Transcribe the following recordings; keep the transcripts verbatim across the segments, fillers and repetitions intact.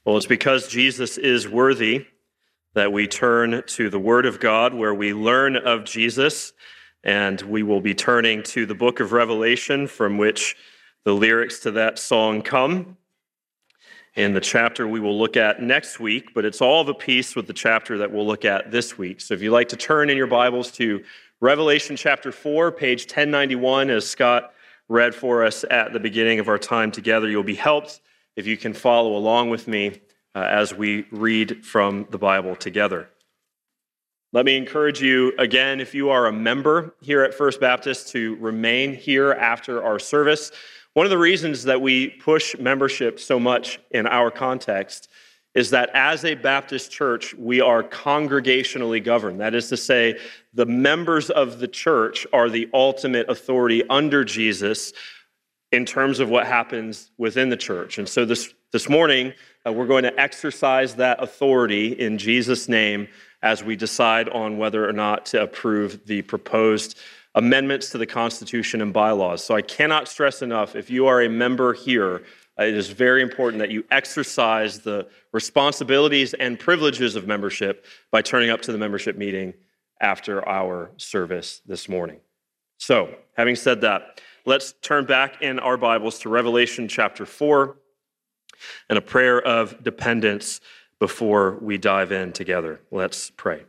Well, it's because Jesus is worthy that we turn to the Word of God, where we learn of Jesus, and we will be turning to the book of Revelation, from which the lyrics to that song come, in the chapter we will look at next week, but it's all of a piece with the chapter that we'll look at this week. So if you'd like to turn in your Bibles to Revelation chapter four, page ten ninety-one, as Scott read for us at the beginning of our time together, you'll be helped if you can follow along with me uh, as we read from the Bible together. Let me encourage you again, if you are a member here at First Baptist, to remain here after our service. One of the reasons that we push membership so much in our context is that as a Baptist church, we are congregationally governed. That is to say, the members of the church are the ultimate authority under Jesus in terms of what happens within the church. And so this, this morning, uh, we're going to exercise that authority in Jesus' name as we decide on whether or not to approve the proposed amendments to the Constitution and bylaws. So I cannot stress enough, if you are a member here, uh, it is very important that you exercise the responsibilities and privileges of membership by turning up to the membership meeting after our service this morning. So, having said that, let's turn back in our Bibles to Revelation chapter four and a prayer of dependence before we dive in together. Let's pray.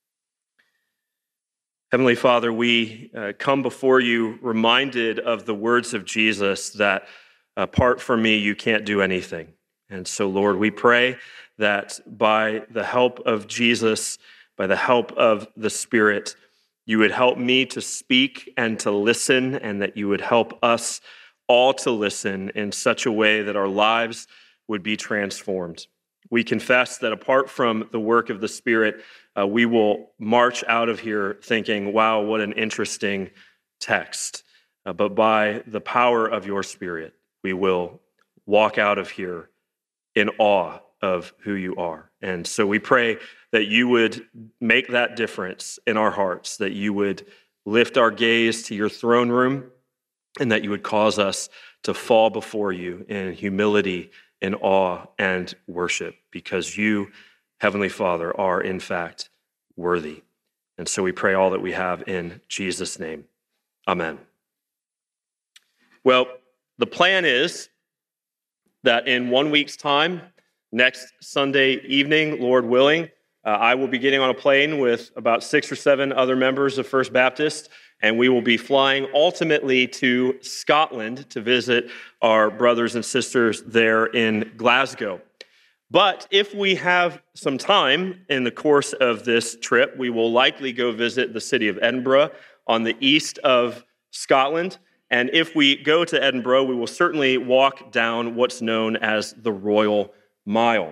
Heavenly Father, we uh, come before you reminded of the words of Jesus that apart from me, you can't do anything. And so, Lord, we pray that by the help of Jesus, by the help of the Spirit, you would help me to speak and to listen, and that you would help us all to listen in such a way that our lives would be transformed. We confess that apart from the work of the Spirit, uh, we will march out of here thinking, wow, what an interesting text. Uh, but by the power of your Spirit, we will walk out of here in awe of who you are. And so we pray that you would make that difference in our hearts, that you would lift our gaze to your throne room, and that you would cause us to fall before you in humility, in awe, and worship, because you, Heavenly Father, are in fact worthy. And so we pray all that we have in Jesus' name. Amen. Well, the plan is that in one week's time, next Sunday evening, Lord willing, uh, I will be getting on a plane with about six or seven other members of First Baptist, and we will be flying ultimately to Scotland to visit our brothers and sisters there in Glasgow. But if we have some time in the course of this trip, we will likely go visit the city of Edinburgh on the east of Scotland. And if we go to Edinburgh, we will certainly walk down what's known as the Royal Mile.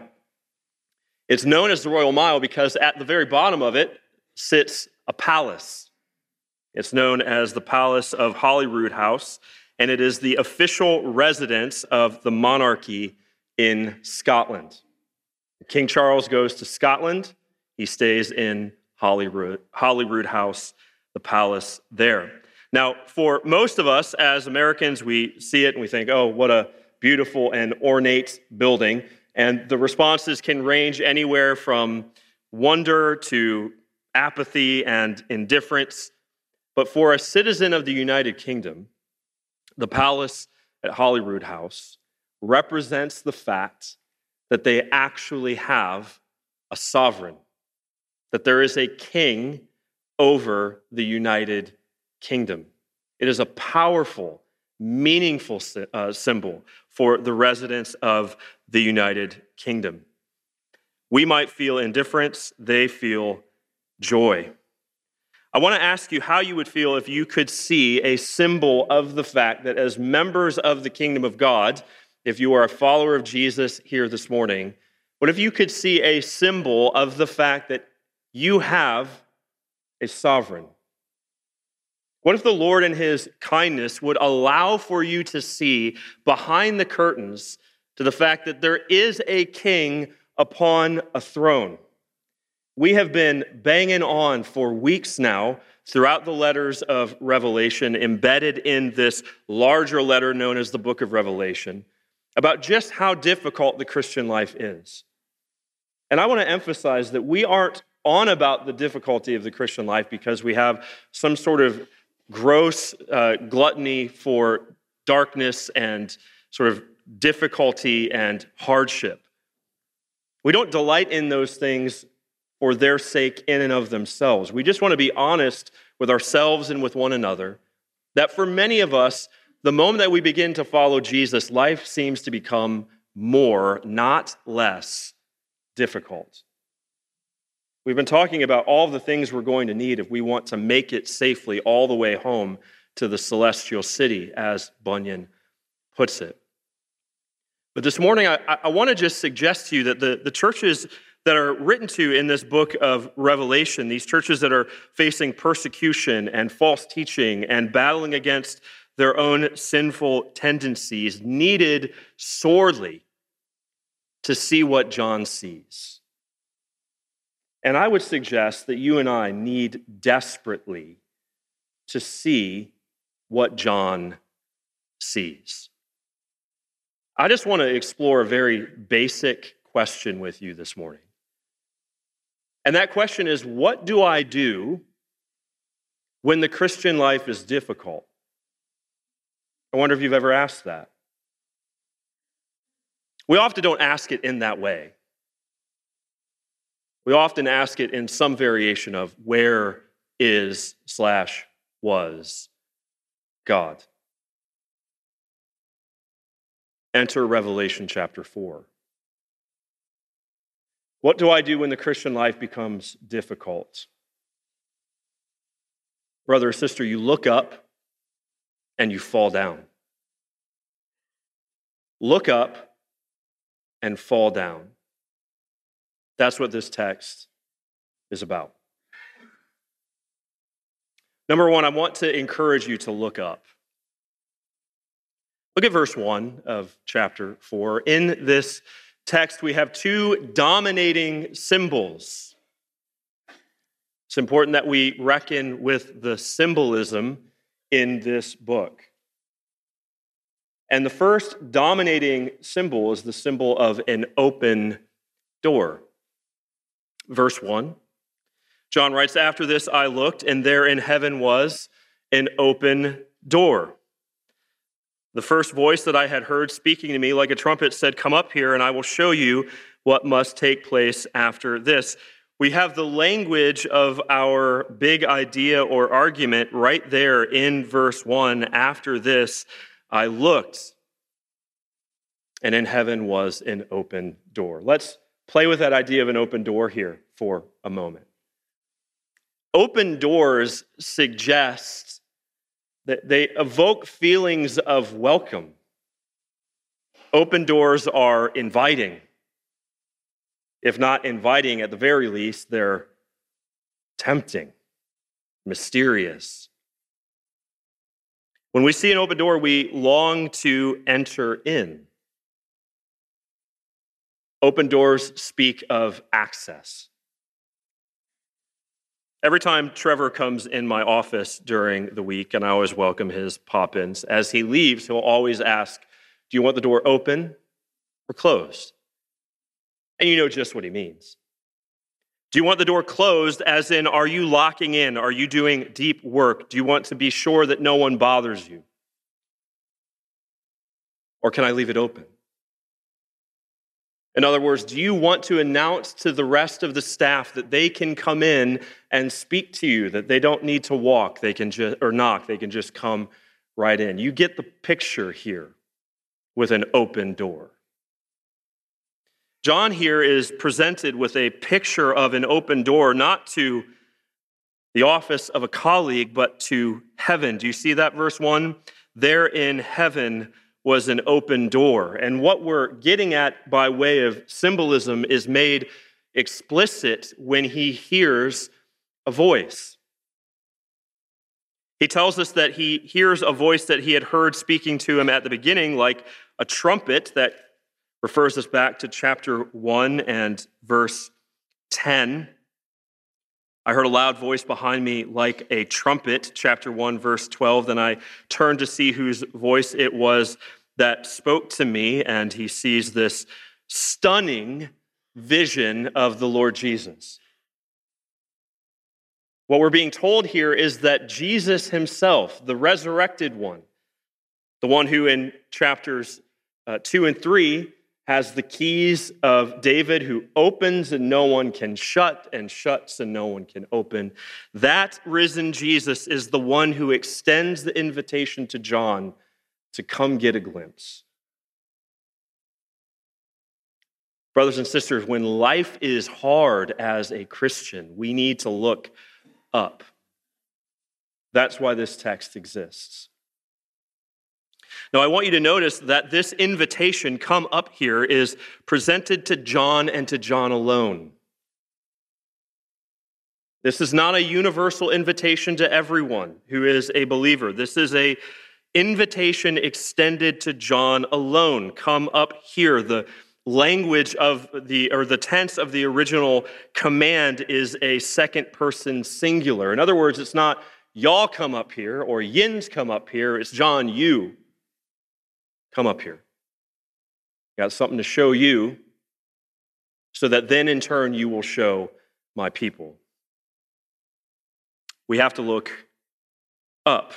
It's known as the Royal Mile because at the very bottom of it sits a palace. It's known as the Palace of Holyrood House, and it is the official residence of the monarchy in Scotland. King Charles goes to Scotland. He stays in Holyrood, Holyrood House, the palace there. Now, for most of us as Americans, we see it and we think, oh, what a beautiful and ornate building. And the responses can range anywhere from wonder to apathy and indifference. But for a citizen of the United Kingdom, the palace at Holyrood House represents the fact that they actually have a sovereign, that there is a king over the United Kingdom. It is a powerful, meaningful uh, symbol for the residents of the United Kingdom. We might feel indifference, they feel joy. I want to ask you how you would feel if you could see a symbol of the fact that as members of the kingdom of God, if you are a follower of Jesus here this morning, what if you could see a symbol of the fact that you have a sovereign? What if the Lord in his kindness would allow for you to see behind the curtains to the fact that there is a king upon a throne? We have been banging on for weeks now throughout the letters of Revelation, embedded in this larger letter known as the book of Revelation, about just how difficult the Christian life is. And I want to emphasize that we aren't on about the difficulty of the Christian life because we have some sort of gross uh, gluttony for darkness and sort of difficulty and hardship. We don't delight in those things for their sake in and of themselves. We just want to be honest with ourselves and with one another that for many of us, the moment that we begin to follow Jesus, life seems to become more, not less, difficult. We've been talking about all the things we're going to need if we want to make it safely all the way home to the celestial city, as Bunyan puts it. But this morning, I, I want to just suggest to you that the, the churches that are written to in this book of Revelation, these churches that are facing persecution and false teaching and battling against their own sinful tendencies, needed sorely to see what John sees. And I would suggest that you and I need desperately to see what John sees. I just want to explore a very basic question with you this morning. And that question is, what do I do when the Christian life is difficult? I wonder if you've ever asked that. We often don't ask it in that way. We often ask it in some variation of where is slash was God. Enter Revelation chapter four. What do I do when the Christian life becomes difficult? Brother or sister, you look up and you fall down. Look up and fall down. That's what this text is about. Number one, I want to encourage you to look up. Look at verse one of chapter four. In this text, we have two dominating symbols. It's important that we reckon with the symbolism in this book. And the first dominating symbol is the symbol of an open door. Verse one, John writes, "After this I looked, and there in heaven was an open door. The first voice that I had heard speaking to me like a trumpet said, 'Come up here, and I will show you what must take place after this.'" We have the language of our big idea or argument right there in verse one. After this, I looked, and in heaven was an open door. Let's play with that idea of an open door here for a moment. Open doors suggest that they evoke feelings of welcome. Open doors are inviting. If not inviting, at the very least, they're tempting, mysterious. When we see an open door, we long to enter in. Open doors speak of access. Every time Trevor comes in my office during the week, and I always welcome his pop-ins, as he leaves, he'll always ask, "Do you want the door open or closed?" And you know just what he means. Do you want the door closed, as in, are you locking in? Are you doing deep work? Do you want to be sure that no one bothers you? Or can I leave it open? In other words, do you want to announce to the rest of the staff that they can come in and speak to you, that they don't need to walk, they can just or knock, they can just come right in? You get the picture here with an open door. John here is presented with a picture of an open door, not to the office of a colleague, but to heaven. Do you see that, verse one? There in heaven was an open door. And what we're getting at by way of symbolism is made explicit when he hears a voice. He tells us that he hears a voice that he had heard speaking to him at the beginning, like a trumpet. That refers us back to chapter one and verse ten. I heard a loud voice behind me like a trumpet, chapter one, verse twelve. Then I turned to see whose voice it was. that spoke to me, and he sees this stunning vision of the Lord Jesus. What we're being told here is that Jesus himself, the resurrected one, the one who in chapters uh, two and three has the keys of David, who opens and no one can shut, and shuts and no one can open. That risen Jesus is the one who extends the invitation to John to come get a glimpse. Brothers and sisters, when life is hard as a Christian, we need to look up. That's why this text exists. Now, I want you to notice that this invitation, come up here, is presented to John and to John alone. This is not a universal invitation to everyone who is a believer. This is an invitation extended to John alone. Come up here. The language of the, or the tense of the original command is a second person singular. In other words, it's not y'all come up here or yins come up here. It's John, you come up here. Got something to show you so that then in turn you will show my people. We have to look up.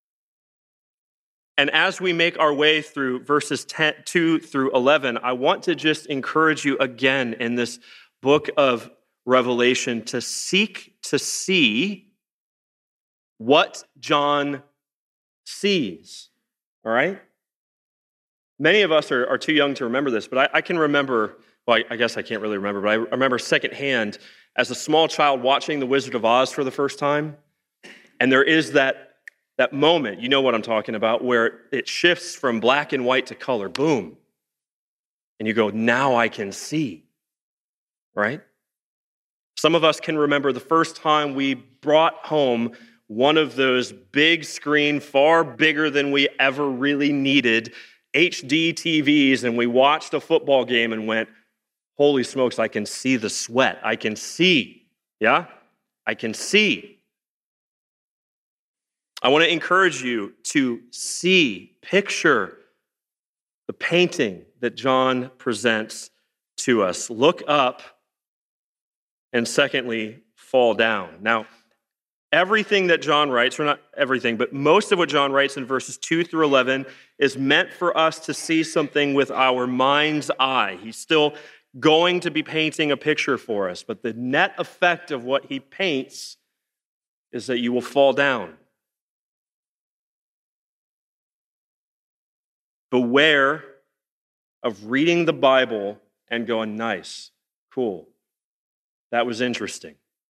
And as we make our way through verses two through eleven, I want to just encourage you again in this book of Revelation to seek to see what John sees. All right? Many of us are, are too young to remember this, but I, I can remember, well, I, I guess I can't really remember, but I remember secondhand as a small child watching The Wizard of Oz for the first time. And there is that, that moment, you know what I'm talking about, where it shifts from black and white to color, boom. And you go, now I can see, right? Some of us can remember the first time we brought home one of those big screen, far bigger than we ever really needed, H D T Vs, and we watched a football game and went, holy smokes, I can see the sweat. I can see, yeah? I can see. I want to encourage you to see, picture the painting that John presents to us. Look up, and secondly, fall down. Now, everything that John writes, or not everything, but most of what John writes in verses two through eleven is meant for us to see something with our mind's eye. He's still going to be painting a picture for us, but the net effect of what he paints is that you will fall down. Beware of reading the Bible and going, nice, cool, that was interesting.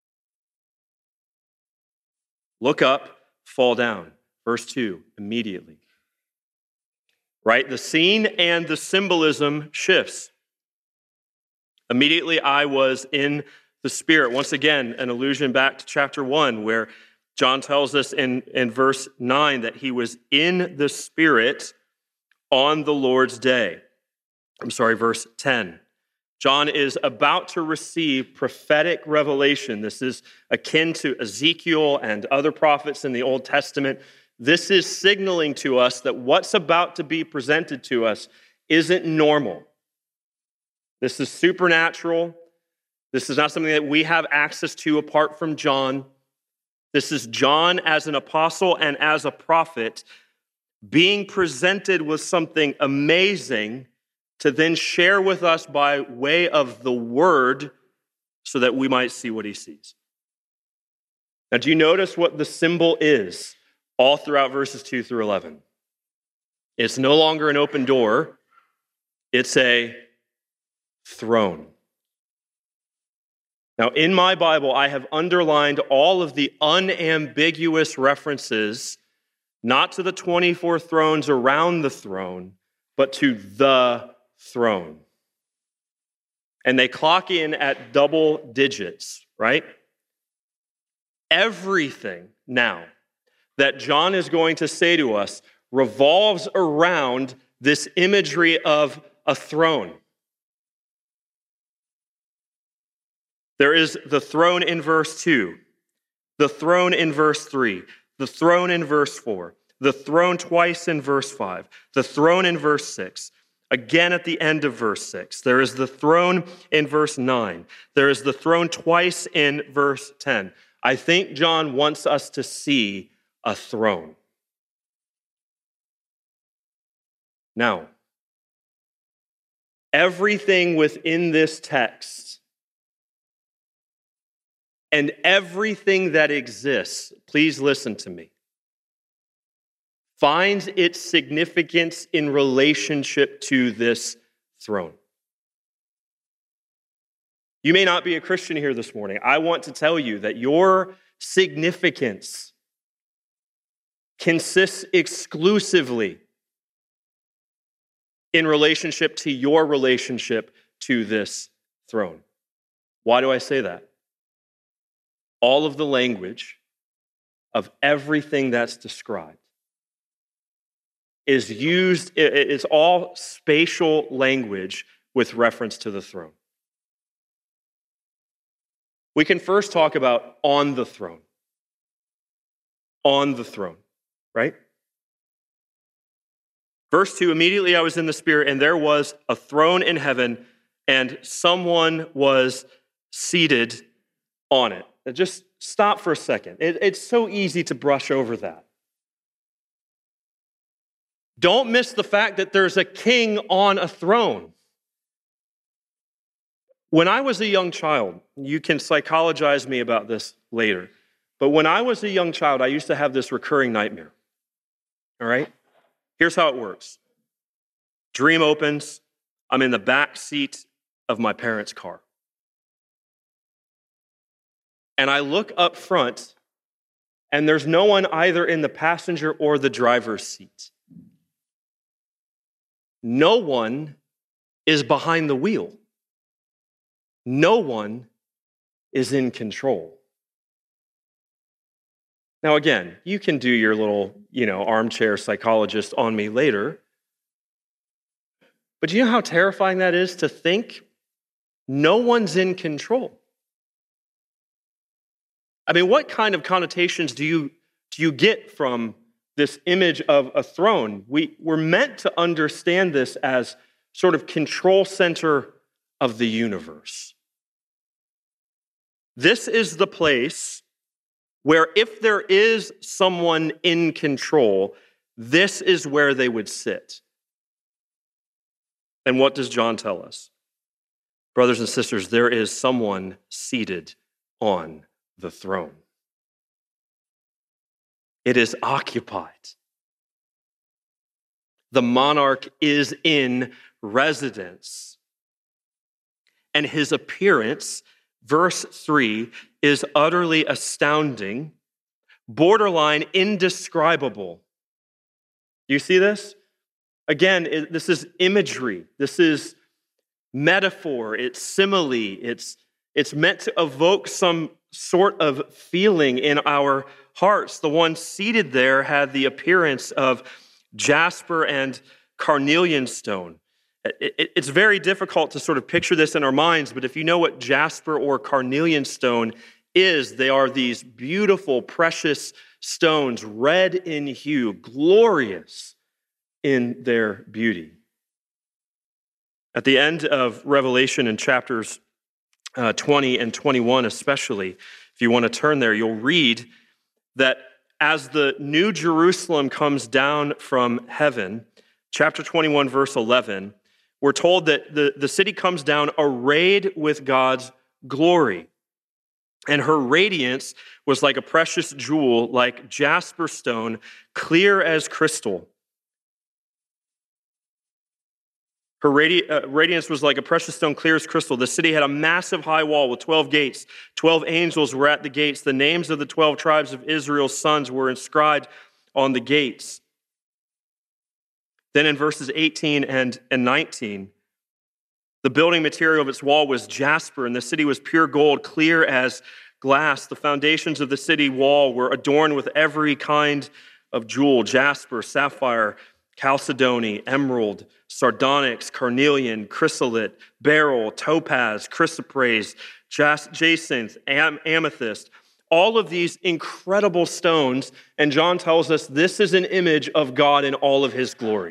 Look up, fall down. Verse two, immediately. Right? The scene and the symbolism shifts. Immediately I was in the Spirit. Once again, an allusion back to chapter one, where John tells us in, in verse nine that he was in the Spirit on the Lord's day. I'm sorry, verse ten. John is about to receive prophetic revelation. This is akin to Ezekiel and other prophets in the Old Testament. This is signaling to us that what's about to be presented to us isn't normal. This is supernatural. This is not something that we have access to apart from John. This is John as an apostle and as a prophet being presented with something amazing to then share with us by way of the word so that we might see what he sees. Now, do you notice what the symbol is all throughout verses two through eleven? It's no longer an open door. It's a throne. Now, in my Bible, I have underlined all of the unambiguous references, not to the twenty-four thrones around the throne, but to the throne. And they clock in at double digits, right? Everything now that John is going to say to us revolves around this imagery of a throne. There is the throne in verse two, the throne in verse three, the throne in verse four, The throne twice in verse five. The throne in verse six. Again at the end of verse six. There is the throne in verse nine. There is the throne twice in verse ten. I think John wants us to see a throne. Now, everything within this text and everything that exists, please listen to me, finds its significance in relationship to this throne. You may not be a Christian here this morning. I want to tell you that your significance consists exclusively in relationship to your relationship to this throne. Why do I say that? All of the language of everything that's described is used, it's all spatial language with reference to the throne. We can first talk about on the throne. On the throne, right? Verse two, immediately I was in the Spirit, and there was a throne in heaven, and someone was seated on it. Now just stop for a second. It, it's so easy to brush over that. Don't miss the fact that there's a king on a throne. When I was a young child, you can psychologize me about this later, but when I was a young child, I used to have this recurring nightmare. All right? Here's how it works. Dream opens. I'm in the back seat of my parents' car. And I look up front, and there's no one either in the passenger or the driver's seat. No one is behind the wheel. No one is in control. Now, again, you can do your little, you know, armchair psychologist on me later. But do you know how terrifying that is to think no one's in control? I mean, what kind of connotations do you, do you get from this image of a throne? We, we're meant to understand this as sort of control center of the universe. This is the place where if there is someone in control, this is where they would sit. And what does John tell us? Brothers and sisters, there is someone seated on the throne. It is occupied. The monarch is in residence. And his appearance, verse three, is utterly astounding, borderline indescribable. Do you see this? Again, it, this is imagery. This is metaphor. It's simile. It's, it's meant to evoke some sort of feeling in our hearts. The one seated there had the appearance of jasper and carnelian stone. It's very difficult to sort of picture this in our minds, but if you know what jasper or carnelian stone is, they are these beautiful, precious stones, red in hue, glorious in their beauty. At the end of Revelation in chapters uh, twenty and twenty-one especially, if you want to turn there, you'll read that as the new Jerusalem comes down from heaven, chapter twenty-one, verse eleven, we're told that the, the city comes down arrayed with God's glory. And her radiance was like a precious jewel, like jasper stone, clear as crystal. Her radi- uh, radiance was like a precious stone, clear as crystal. The city had a massive high wall with twelve gates. Twelve angels were at the gates. The names of the twelve tribes of Israel's sons were inscribed on the gates. Then in verses eighteen and, and nineteen, the building material of its wall was jasper, and the city was pure gold, clear as glass. The foundations of the city wall were adorned with every kind of jewel: jasper, sapphire, chalcedony, emerald, sardonyx, carnelian, chrysolite, beryl, topaz, chrysoprase, jas- jacinth, am- amethyst. all of these incredible stones, and John tells us this is an image of God in all of his glory.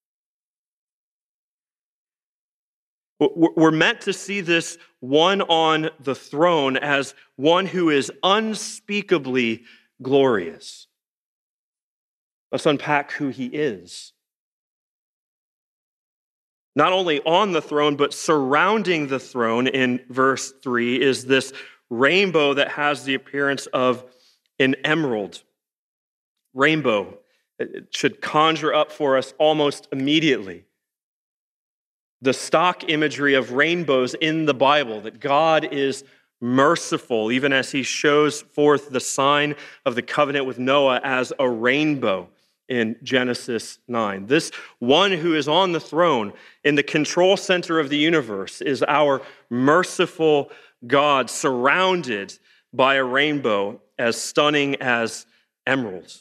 We're meant to see this one on the throne as one who is unspeakably glorious. Let's unpack who he is. Not only on the throne, but surrounding the throne in verse three is this rainbow that has the appearance of an emerald. Rainbow. It should conjure up for us almost immediately the stock imagery of rainbows in the Bible, that God is merciful, even as he shows forth the sign of the covenant with Noah as a rainbow in Genesis nine. This one who is on the throne in the control center of the universe is our merciful God, surrounded by a rainbow as stunning as emeralds.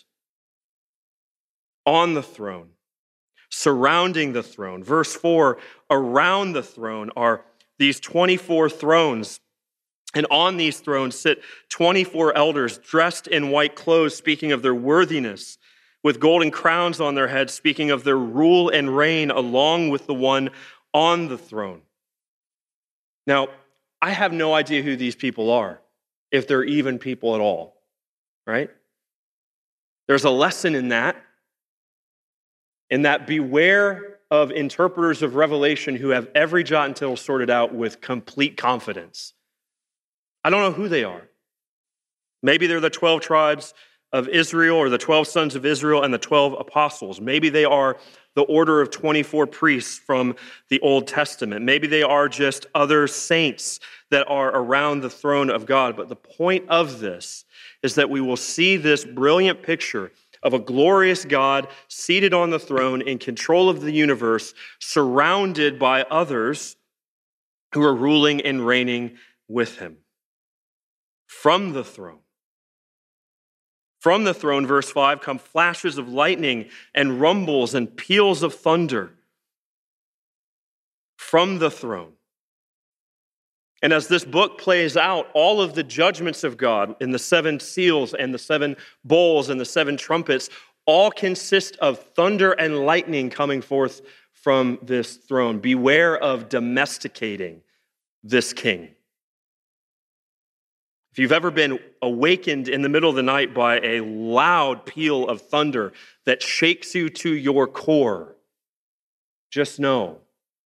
On the throne, surrounding the throne. Verse four, around the throne are these twenty-four thrones. And on these thrones sit twenty-four elders dressed in white clothes, speaking of their worthiness, with golden crowns on their heads, speaking of their rule and reign along with the one on the throne. Now, I have no idea who these people are, if they're even people at all, right? There's a lesson in that, in that beware of interpreters of Revelation who have every jot and tittle sorted out with complete confidence. I don't know who they are. Maybe they're the twelve tribes of Israel or the twelve sons of Israel and the twelve apostles. Maybe they are the order of twenty-four priests from the Old Testament. Maybe they are just other saints that are around the throne of God. But the point of this is that we will see this brilliant picture of a glorious God seated on the throne in control of the universe, surrounded by others who are ruling and reigning with him. From the throne. From the throne, verse five, come flashes of lightning and rumbles and peals of thunder. From the throne. And as this book plays out, all of the judgments of God in the seven seals and the seven bowls and the seven trumpets all consist of thunder and lightning coming forth from this throne. Beware of domesticating this king. If you've ever been awakened in the middle of the night by a loud peal of thunder that shakes you to your core, just know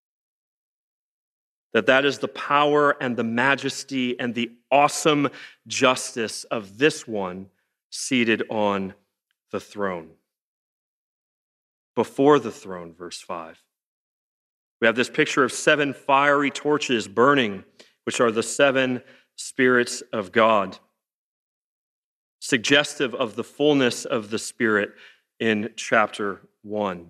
that that is the power and the majesty and the awesome justice of this one seated on the throne. Before the throne, verse five. We have this picture of seven fiery torches burning, which are the seven spirits of God, suggestive of the fullness of the Spirit in chapter one.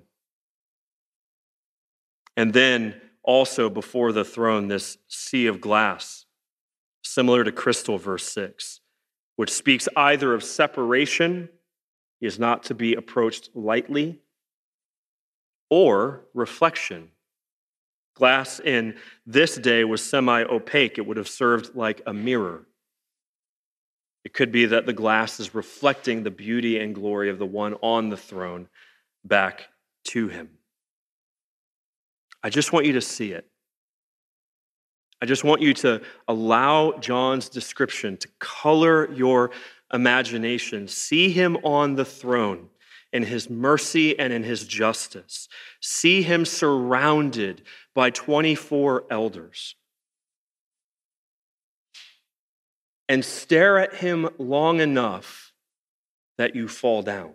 And then also before the throne, this sea of glass, similar to crystal, verse six, which speaks either of separation, he is not to be approached lightly, or reflection. Glass in this day was semi-opaque. It would have served like a mirror. It could be that the glass is reflecting the beauty and glory of the one on the throne back to him. I just want you to see it. I just want you to allow John's description to color your imagination. See him on the throne in his mercy and in his justice. See him surrounded by twenty-four elders. And stare at him long enough that you fall down.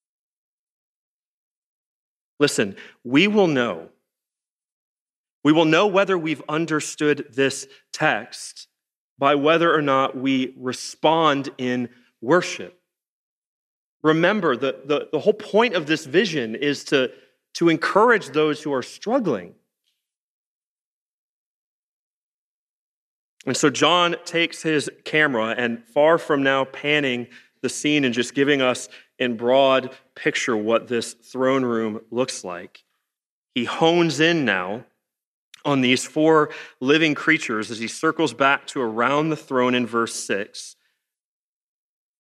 Listen, we will know. We will know whether we've understood this text by whether or not we respond in worship. Remember, the, the, the whole point of this vision is to, to encourage those who are struggling. And so John takes his camera and, far from now panning the scene and just giving us in broad picture what this throne room looks like, he hones in now on these four living creatures as he circles back to around the throne in verse six.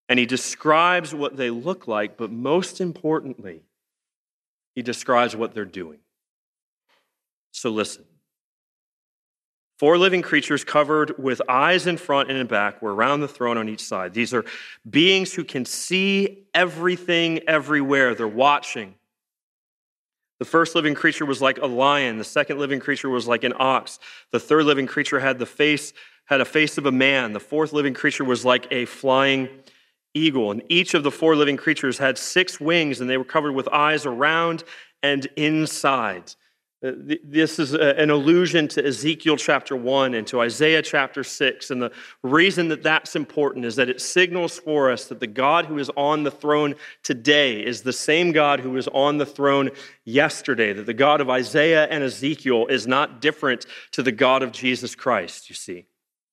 And he describes what they look like, but most importantly, he describes what they're doing. So listen. Four living creatures covered with eyes in front and in back were around the throne on each side. These are beings who can see everything everywhere. They're watching. The first living creature was like a lion. The second living creature was like an ox. The third living creature had the face, had a face of a man. The fourth living creature was like a flying eagle. And each of the four living creatures had six wings, and they were covered with eyes around and inside. This is an allusion to Ezekiel chapter one and to Isaiah chapter six. And the reason that that's important is that it signals for us that the God who is on the throne today is the same God who was on the throne yesterday, that the God of Isaiah and Ezekiel is not different to the God of Jesus Christ, you see.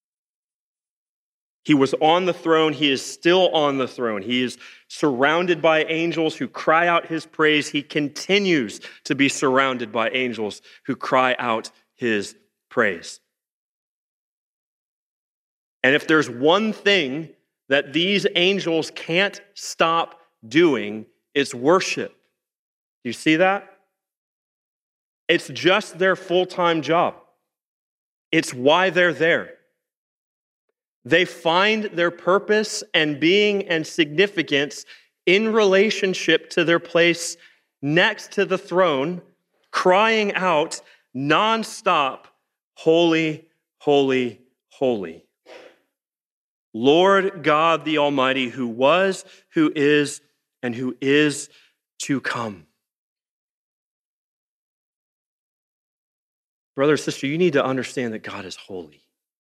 He was on the throne. He is still on the throne. He is surrounded by angels who cry out his praise. He continues to be surrounded by angels who cry out his praise. And if there's one thing that these angels can't stop doing, it's worship. Do you see that? It's just their full-time job. It's why they're there. They find their purpose and being and significance in relationship to their place next to the throne, crying out nonstop, holy, holy, holy. Lord God the Almighty, who was, who is, and who is to come. Brother or sister, you need to understand that God is holy.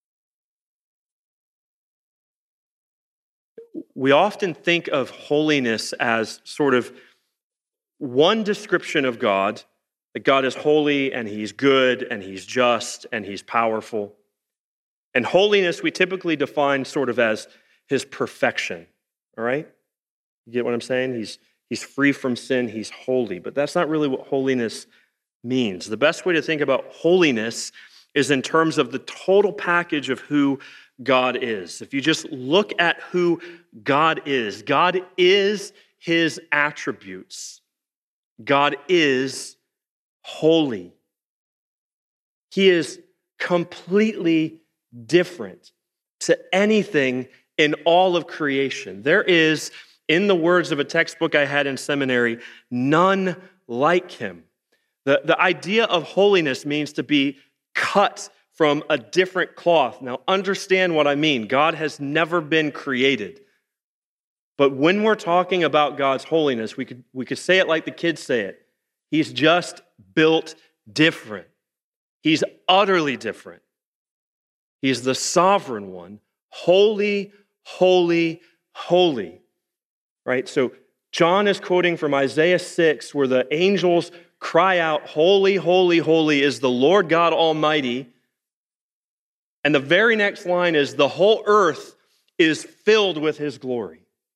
We often think of holiness as sort of one description of God, that God is holy and he's good and he's just and he's powerful. And holiness we typically define sort of as his perfection, all right? You get what I'm saying? He's, he's free from sin, he's holy, but that's not really what holiness means. The best way to think about holiness is in terms of the total package of who God is. If you just look at who God is, God is his attributes. God is holy. He is completely different to anything in all of creation. There is, in the words of a textbook I had in seminary, none like him. The, the idea of holiness means to be cut from a different cloth. Now, understand what I mean. God has never been created. But when we're talking about God's holiness, we could, we could say it like the kids say it. He's just built different. He's utterly different. He's the sovereign one. Holy, holy, holy. Right? So John is quoting from Isaiah six, where the angels cry out, holy, holy, holy is the Lord God Almighty. And the very next line is, the whole earth is filled with his glory.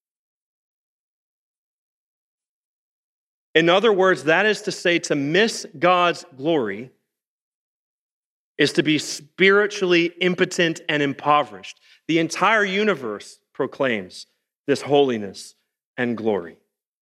In other words, that is to say, to miss God's glory is to be spiritually impotent and impoverished. The entire universe proclaims this holiness and glory.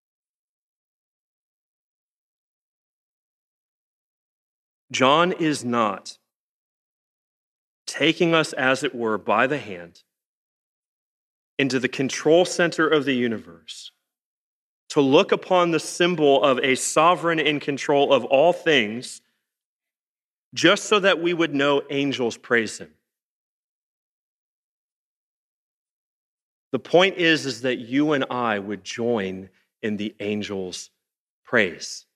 John is not taking us, as it were, by the hand into the control center of the universe to look upon the symbol of a sovereign in control of all things just so that we would know angels praise him. The point is, is that you and I would join in the angels' praise.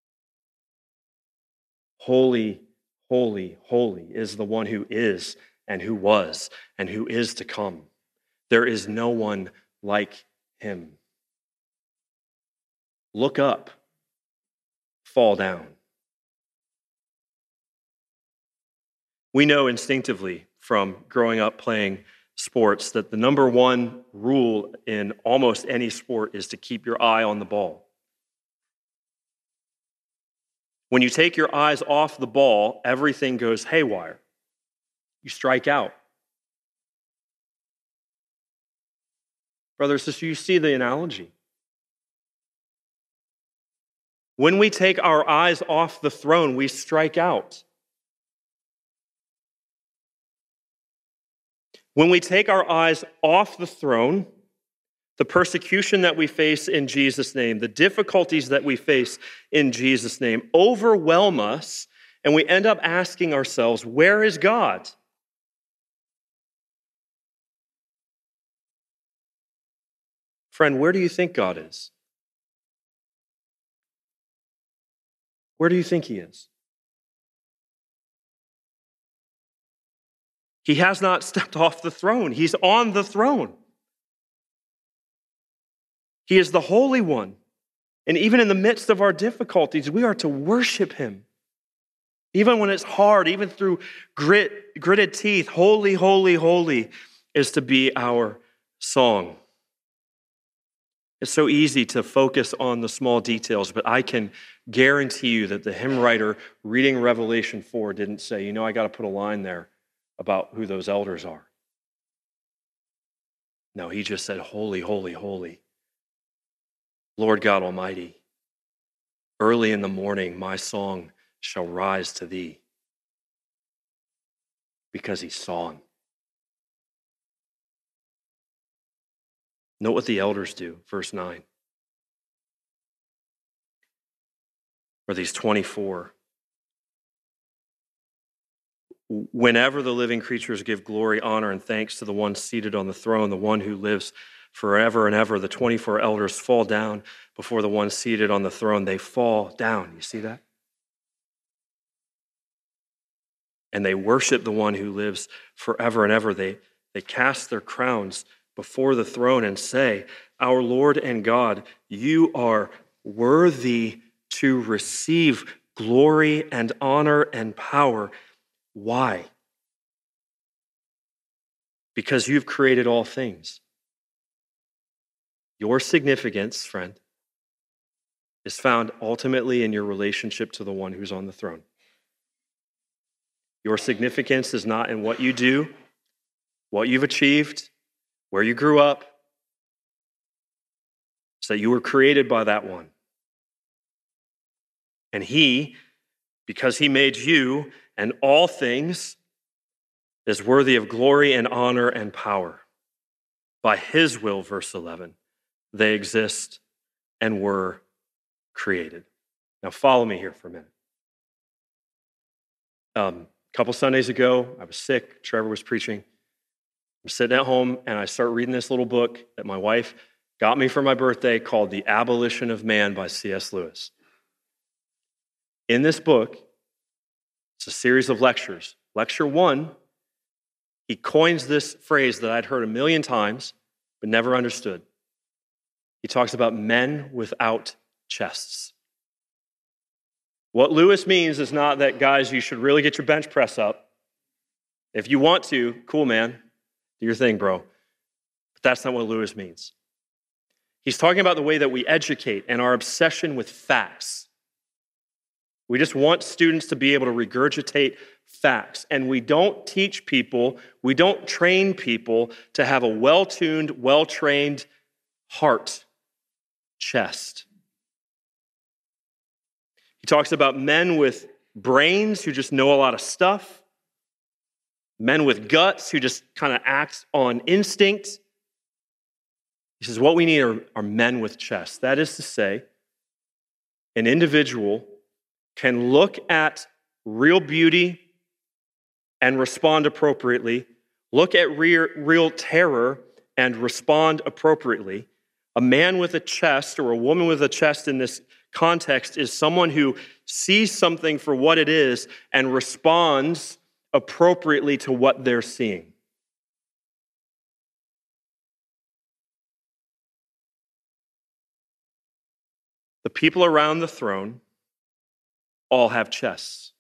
Holy, holy, holy is the one who is and who was and who is to come. There is no one like him. Look up, fall down. We know instinctively from growing up playing sports that the number one rule in almost any sport is to keep your eye on the ball. When you take your eyes off the ball, everything goes haywire. You strike out. Brothers and sisters, you see the analogy. When we take our eyes off the throne, we strike out. When we take our eyes off the throne, the persecution that we face in Jesus' name, the difficulties that we face in Jesus' name overwhelm us, and we end up asking ourselves, where is God? Friend, where do you think God is? Where do you think he is? He has not stepped off the throne. He's on the throne. He is the Holy One. And even in the midst of our difficulties, we are to worship him. Even when it's hard, even through grit, gritted teeth, holy, holy, holy is to be our song. It's so easy to focus on the small details, but I can guarantee you that the hymn writer reading Revelation four didn't say, you know, I got to put a line there about who those elders are. No, he just said, holy, holy, holy. Lord God Almighty, early in the morning, my song shall rise to thee, because he's song. Note what the elders do, verse nine. Or these twenty-four. Whenever the living creatures give glory, honor, and thanks to the one seated on the throne, the one who lives forever and ever, the twenty-four elders fall down before the one seated on the throne. They fall down. You see that? And they worship the one who lives forever and ever. They, they cast their crowns before the throne and say, our Lord and God, you are worthy to receive glory and honor and power. Why? Because you've created all things. Your significance, friend, is found ultimately in your relationship to the one who's on the throne. Your significance is not in what you do, what you've achieved, where you grew up. It's that you were created by that one. And he, because he made you and all things, is worthy of glory and honor and power. By his will, verse eleven, they exist and were created. Now follow me here for a minute. Um, a couple Sundays ago, I was sick. Trevor was preaching. I'm sitting at home, and I start reading this little book that my wife got me for my birthday called The Abolition of Man by C S Lewis. In this book, it's a series of lectures. Lecture one, he coins this phrase that I'd heard a million times, but never understood. He talks about men without chests. What Lewis means is not that, guys, you should really get your bench press up. If you want to, cool, man. Do your thing, bro. But that's not what Lewis means. He's talking about the way that we educate and our obsession with facts. We just want students to be able to regurgitate facts. And we don't teach people, we don't train people to have a well-tuned, well-trained heart, chest. He talks about men with brains who just know a lot of stuff, men with guts who just kind of act on instinct. He says, what we need are, are men with chests. That is to say, an individual can look at real beauty and respond appropriately, look at real, real terror and respond appropriately. A man with a chest, or a woman with a chest in this context, is someone who sees something for what it is and responds appropriately to what they're seeing. The people around the throne all have chests.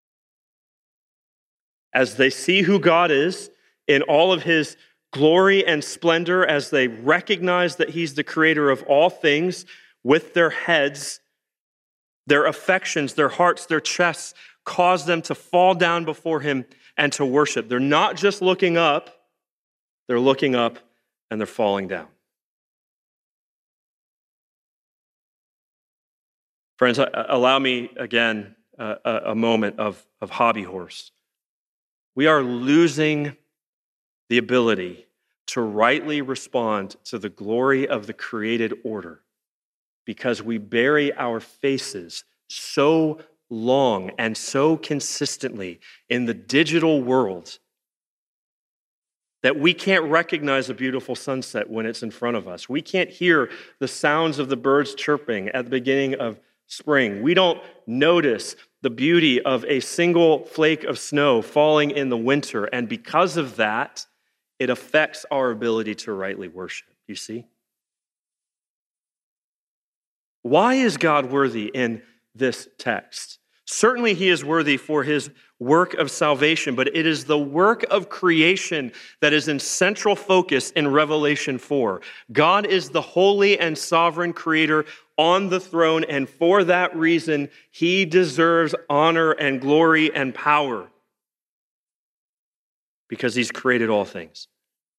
As they see who God is in all of his glory and splendor, as they recognize that he's the creator of all things, with their heads, their affections, their hearts, their chests cause them to fall down before him and to worship. They're not just looking up, they're looking up and they're falling down. Friends, allow me again a, a moment of, of hobby horse. We are losing the ability to rightly respond to the glory of the created order because we bury our faces so long and so consistently in the digital world that we can't recognize a beautiful sunset when it's in front of us. We can't hear the sounds of the birds chirping at the beginning of spring. We don't notice the beauty of a single flake of snow falling in the winter. And because of that, it affects our ability to rightly worship. You see? Why is God worthy in this text? Certainly he is worthy for his work of salvation, but it is the work of creation that is in central focus in Revelation four. God is the holy and sovereign creator on the throne, and for that reason, he deserves honor and glory and power because he's created all things.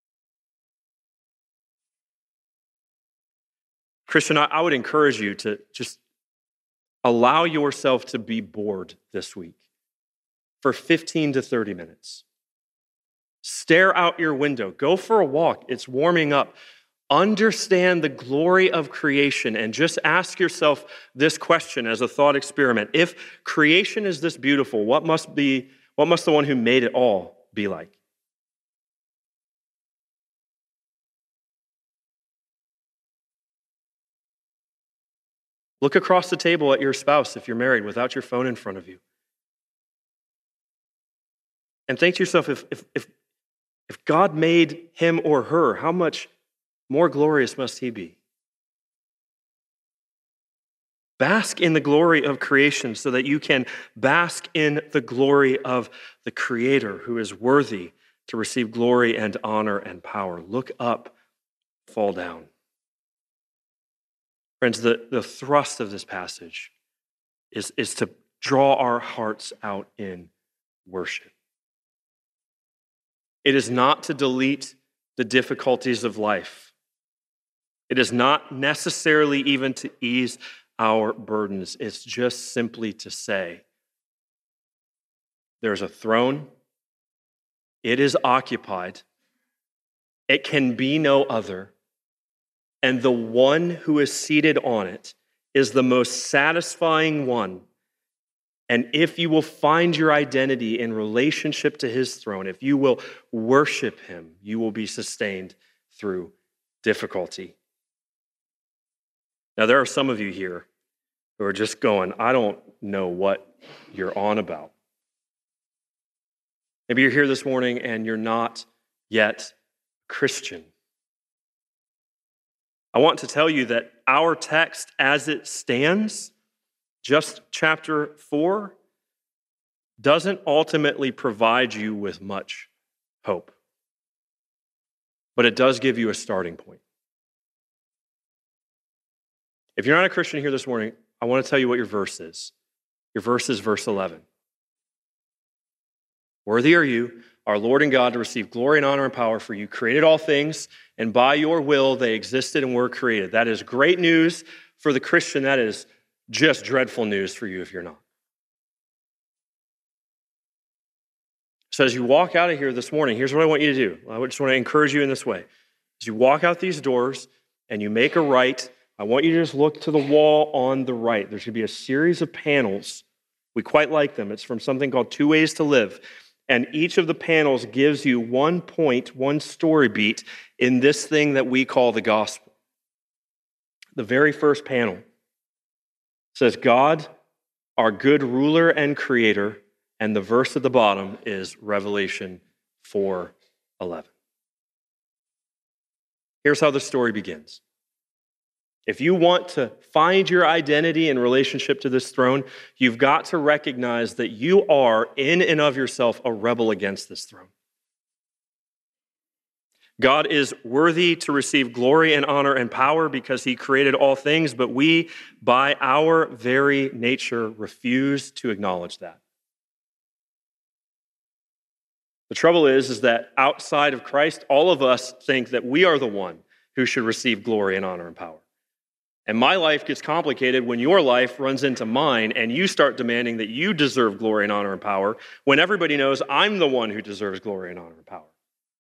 Christian, I would encourage you to just allow yourself to be bored this week for fifteen to thirty minutes. Stare out your window. Go for a walk. It's warming up. Understand the glory of creation and just ask yourself this question as a thought experiment. If creation is this beautiful, what must be, what must the one who made it all be like? Look across the table at your spouse if you're married without your phone in front of you. And think to yourself, if, if, if, if God made him or her, how much more glorious must he be? Bask in the glory of creation so that you can bask in the glory of the Creator who is worthy to receive glory and honor and power. Look up, fall down. Friends, the, the thrust of this passage is, is to draw our hearts out in worship. It is not to delete the difficulties of life. It is not necessarily even to ease our burdens. It's just simply to say, there's a throne. It is occupied. It can be no other. And the one who is seated on it is the most satisfying one. And if you will find your identity in relationship to his throne, if you will worship him, you will be sustained through difficulty. Now, there are some of you here who are just going, I don't know what you're on about. Maybe you're here this morning and you're not yet Christian. I want to tell you that our text as it stands, just chapter four, doesn't ultimately provide you with much hope. But it does give you a starting point. If you're not a Christian here this morning, I want to tell you what your verse is. Your verse is verse eleven. Worthy are you, our Lord and God, to receive glory and honor and power, for you created all things, and by your will they existed and were created. That is great news for the Christian. That is just dreadful news for you if you're not. So as you walk out of here this morning, here's what I want you to do. I just want to encourage you in this way. As you walk out these doors and you make a right, I want you to just look to the wall on the right. There should be a series of panels. We quite like them. It's from something called Two Ways to Live. And each of the panels gives you one point, one story beat in this thing that we call the gospel. The very first panel says, God, our good ruler and creator, and the verse at the bottom is Revelation four eleven. Here's how the story begins. If you want to find your identity in relationship to this throne, you've got to recognize that you are, in and of yourself, a rebel against this throne. God is worthy to receive glory and honor and power because he created all things, but we, by our very nature, refuse to acknowledge that. The trouble is, is that outside of Christ, all of us think that we are the one who should receive glory and honor and power. And my life gets complicated when your life runs into mine and you start demanding that you deserve glory and honor and power when everybody knows I'm the one who deserves glory and honor and power.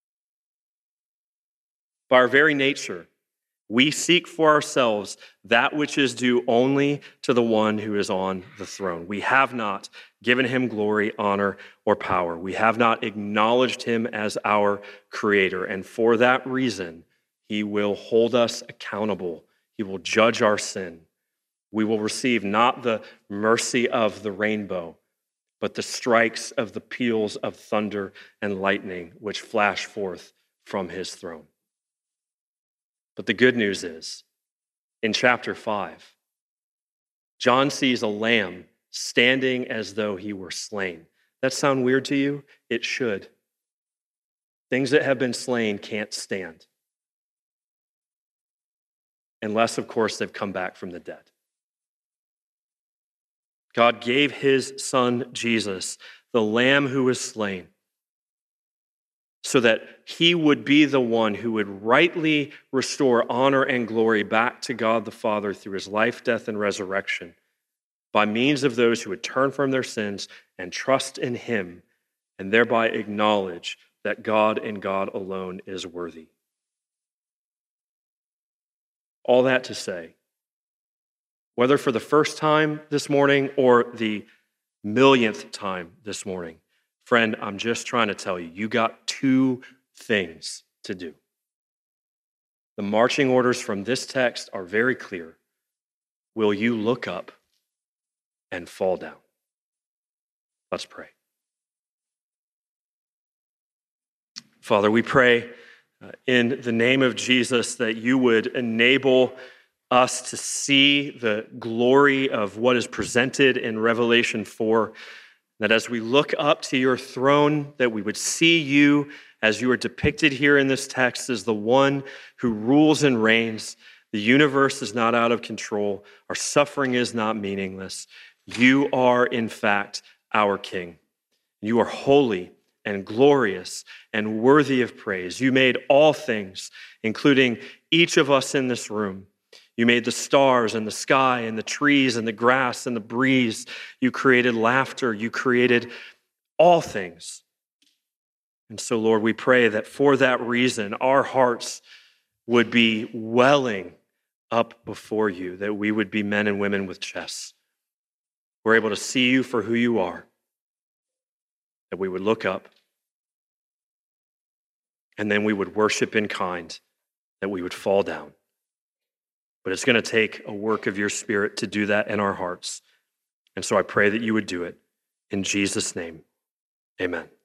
By our very nature, we seek for ourselves that which is due only to the one who is on the throne. We have not given him glory, honor, or power. We have not acknowledged him as our creator. And for that reason, he will hold us accountable. He will judge our sin. We will receive not the mercy of the rainbow, but the strikes of the peals of thunder and lightning which flash forth from his throne. But the good news is, in chapter five, John sees a lamb standing as though he were slain. That sound weird to you? It should. Things that have been slain can't stand. Unless, of course, they've come back from the dead. God gave his son, Jesus, the lamb who was slain, so that he would be the one who would rightly restore honor and glory back to God the Father through his life, death, and resurrection by means of those who would turn from their sins and trust in him and thereby acknowledge that God and God alone is worthy. All that to say, whether for the first time this morning or the millionth time this morning, friend, I'm just trying to tell you, you got two things to do. The marching orders from this text are very clear. Will you look up and fall down? Let's pray. Father, we pray uh, in the name of Jesus that you would enable us to see the glory of what is presented in Revelation four, that as we look up to your throne, that we would see you as you are depicted here in this text as the one who rules and reigns. The universe is not out of control. Our suffering is not meaningless. You are, in fact, our King. You are holy and glorious and worthy of praise. You made all things, including each of us in this room. You made the stars and the sky and the trees and the grass and the breeze. You created laughter. You created all things. And so, Lord, we pray that for that reason, our hearts would be welling up before you, that we would be men and women with chests. We're able to see you for who you are, that we would look up, and then we would worship in kind, that we would fall down. But it's going to take a work of your Spirit to do that in our hearts. And so I pray that you would do it. In Jesus' name, amen.